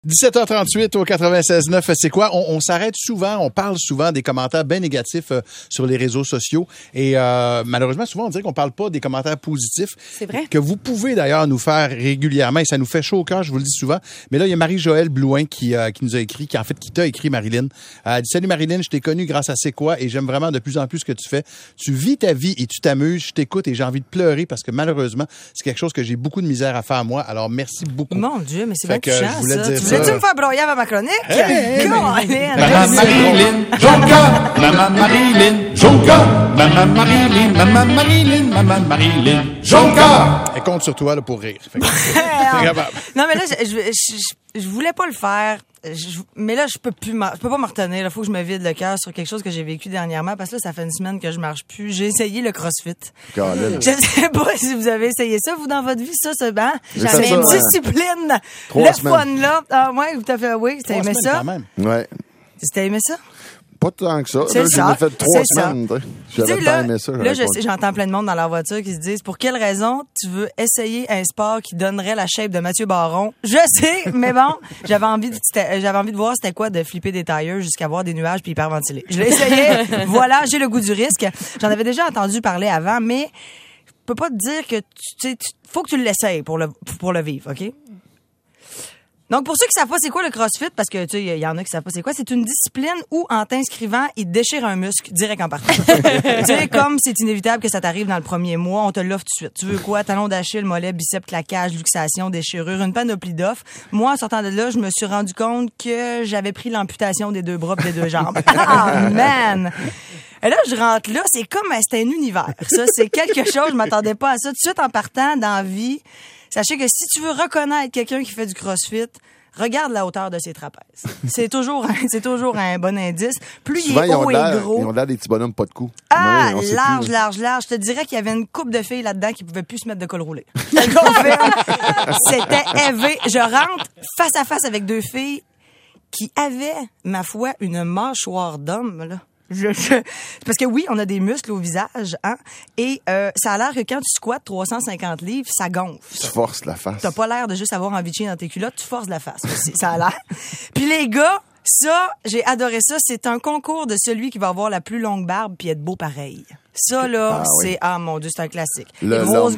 17h38 au 96.9, c'est quoi? On s'arrête souvent, on parle souvent des commentaires bien négatifs sur les réseaux sociaux et malheureusement, souvent, on dirait qu'on parle pas des commentaires positifs. C'est vrai. Que vous pouvez d'ailleurs nous faire régulièrement et ça nous fait chaud au cœur, je vous le dis souvent. Mais là, il y a Marie-Joëlle Blouin qui nous a écrit, qui t'a écrit, Marilyn. Elle dit « Salut Marilyn, je t'ai connue grâce à C'est quoi et j'aime vraiment de plus en plus ce que tu fais. Tu vis ta vie et tu t'amuses, je t'écoute et j'ai envie de pleurer parce que malheureusement, c'est quelque chose que j'ai beaucoup de misère à faire moi. Alors, merci beaucoup. » Mon Dieu, mais c'est bien touchant, je voulais ça. dire Tu voulais-tu me faire broyer avec ma chronique? Maman Marilyn, Jonca, Maman Marilyn, Jonca, Maman Marilyn, Maman Marilyn, Maman Marilyn, Jonca. Elle compte sur toi là, pour rire. Fait que c'est capable. Non, mais là, je voulais pas le faire. Mais là, je peux pas me retenir. Il faut que je me vide le cœur sur quelque chose que j'ai vécu dernièrement parce que là, ça fait une semaine que je marche plus. J'ai essayé le CrossFit. Je sais pas si vous avez essayé ça, vous, dans votre vie, ça, ben, j'avais une discipline. 3 semaines. Fun, là. Ah, ouais, tout à fait, oui. T'as aimé ça? Quand même. Ouais. T'as aimé ça? Pas tant que ça. C'est Là, ça. J'en ai fait 3 C'est semaines. J'avais Tu sais, pas aimé ça. Là, j'entends plein de monde dans leur voiture qui se disent pour quelle raison tu veux essayer un sport qui donnerait la shape de Mathieu Baron? Je sais, mais bon, j'avais envie de voir c'était quoi de flipper des tailleurs jusqu'à voir des nuages puis hyperventiler. Je l'ai essayé. Voilà, j'ai le goût du risque. J'en avais déjà entendu parler avant, mais je peux pas te dire que faut que tu l'essayes pour le vivre, OK? Donc, pour ceux qui savent pas c'est quoi le CrossFit, parce que, tu sais, il y en a qui savent pas c'est quoi, c'est une discipline où, en t'inscrivant, ils te déchirent un muscle direct en partant. Tu sais, comme c'est inévitable que ça t'arrive dans le premier mois, on te l'offre tout de suite. Tu veux quoi? Talon d'Achille, mollet, biceps, claquage, luxation, déchirure, une panoplie d'offres. Moi, en sortant de là, je me suis rendu compte que j'avais pris l'amputation des 2 bras et des 2 jambes. Ah, man! Et là, je rentre là, c'est comme, c'était un univers. Ça, c'est quelque chose, je m'attendais pas à ça. Tout de suite, en partant dans la vie, sachez que si tu veux reconnaître quelqu'un qui fait du CrossFit, regarde la hauteur de ses trapèzes. C'est toujours un bon indice. Plus souvent, il est haut et gros. Ils ont l'air des petits bonhommes pas de cou. Ah, Ouais, large. Je te dirais qu'il y avait une couple de filles là-dedans qui pouvaient plus se mettre de col roulé. Je te le confirme. C'était élevé. Je rentre face à face avec 2 filles qui avaient, ma foi, une mâchoire d'homme, là. Parce que oui, on a des muscles au visage, hein, et ça a l'air que quand tu squattes 350 livres, ça gonfle. Tu forces la face. T'as pas l'air de juste avoir envie de chier dans tes culottes, tu forces la face aussi, ça a l'air. Puis les gars, ça, j'ai adoré ça, c'est un concours de celui qui va avoir la plus longue barbe puis être beau pareil. Ça, là, c'est... Ah, mon Dieu, c'est un classique. Grosse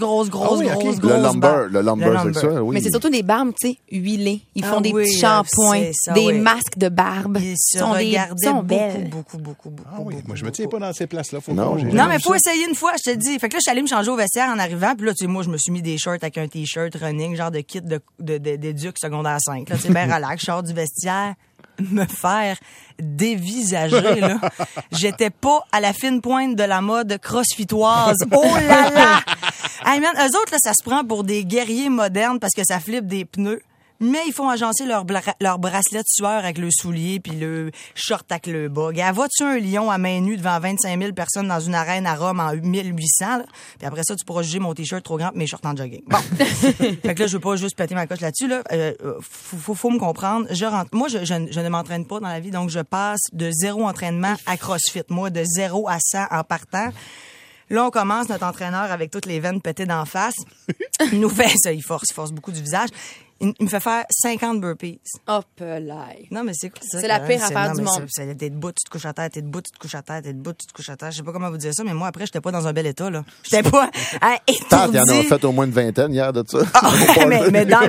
barbe. Le lumber, c'est ça, oui. Mais c'est surtout des barbes, tu sais, huilées. Ils font des oui, petits shampoings, ça, des oui. masques de barbe. Ils se sont regardaient belles. beaucoup. Ah oui, moi je me tiens pas dans ces places-là. Non, Non, mais faut essayer une fois, je te dis. Fait que là, je suis allée me changer au vestiaire en arrivant. Puis là, tu sais, moi, je me suis mis des shorts avec un t-shirt running, genre de kit d'éduc secondaire 5. Là, tu sais, ben relax, je sors du vestiaire. Me faire dévisager, là. J'étais pas à la fine pointe de la mode crossfitoise. Oh là là! Hey man, eux autres, là, ça se prend pour des guerriers modernes parce que ça flippe des pneus. Mais ils font agencer leur bracelet de sueur avec le soulier puis le short avec le bas. Gars, vois-tu un lion à main nue devant 25 000 personnes dans une arène à Rome en 1800, là? Puis après ça, tu pourras juger mon t-shirt trop grand pis mes shorts en jogging. Bon. Fait que là, je veux pas juste péter ma coche là-dessus, là. Faut me comprendre. Moi, je ne m'entraîne pas dans la vie, donc je passe de 0 entraînement à CrossFit. Moi, de 0 à 100 en partant. Là, on commence notre entraîneur avec toutes les veines pétées d'en face. Il nous fait ça, il force beaucoup du visage. Il me fait faire 50 burpees. Hop là. Non, mais c'est quoi ça? C'est la pire affaire du monde. T'es debout, tu te couches à terre, t'es debout, tu te couches à terre, t'es debout, tu te couches à terre. Je sais pas comment vous dire ça, mais moi, après, j'étais pas dans un bel état, là. J'étais pas étourdi. Il y en a fait au moins une vingtaine hier de ça. Ah, mais dans le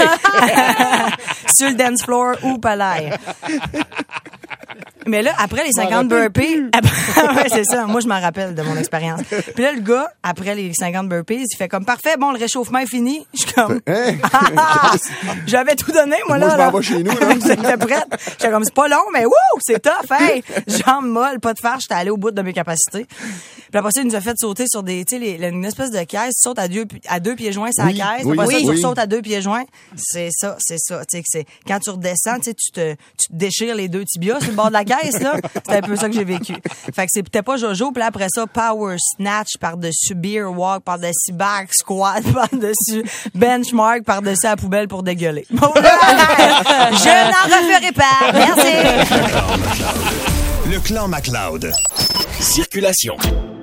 party. Sur le dance floor ou palais. Mais là, après les 50 burpees, ouais, c'est ça. Moi, je m'en rappelle de mon expérience. Puis là, le gars, après les 50 burpees, il fait comme parfait, bon, le réchauffement est fini. Je suis comme, j'avais tout donné, moi, là. Moi, je m'en vais chez nous, là. J'étais prête. J'étais comme, c'est pas long, mais wouh, c'est tough, hey. Jambes molles, pas de farce, j'étais allée au bout de mes capacités. Puis après ça, il nous a fait sauter sur des, tu sais, une espèce de caisse. Tu sautes à deux pieds joints sur la caisse. Après ça, tu sautes à 2 pieds joints. C'est ça. Tu sais, c'est, quand tu redescends, tu sais, tu te déchires les 2 tibias sur le bord de la caisse, là. C'était un peu ça que j'ai vécu. Fait que c'était pas Jojo. Puis là, après ça, power snatch par-dessus beer walk, par-dessus back squat, par-dessus benchmark, par-dessus la poubelle pour dégueuler. Bon, je n'en referai pas. Merci. Le clan MacLeod. Circulation.